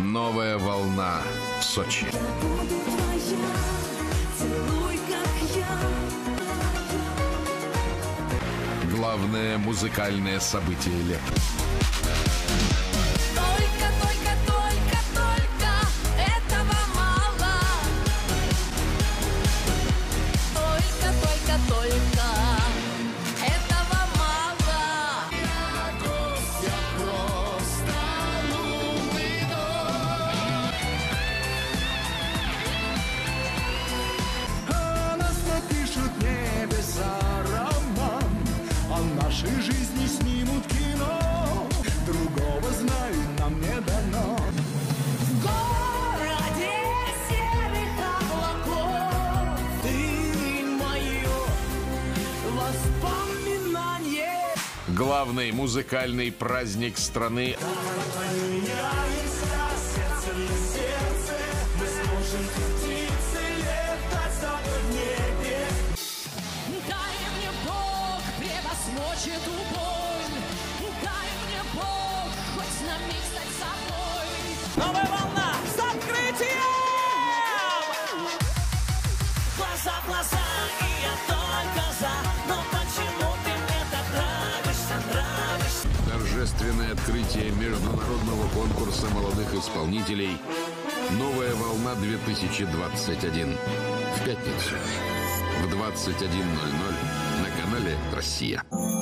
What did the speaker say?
Новая волна в Сочи. Главное музыкальное событие лета. Нашей жизни снимут кино, другого знаю нам не дано. В городе серых облаков ты мое воспоминание. Главный музыкальный праздник страны. Мы сможем птицы летать с тобой в небе. Дай мне Бог превозмочь эту боль. Дай мне Бог хоть на миг стать собой. Новая волна с открытием! Глаза в глаза, и я только за. Но почему ты мне так нравишься? Торжественное открытие международного конкурса молодых исполнителей «Новая волна-2021» в пятницу в 21:00 на канале «Россия».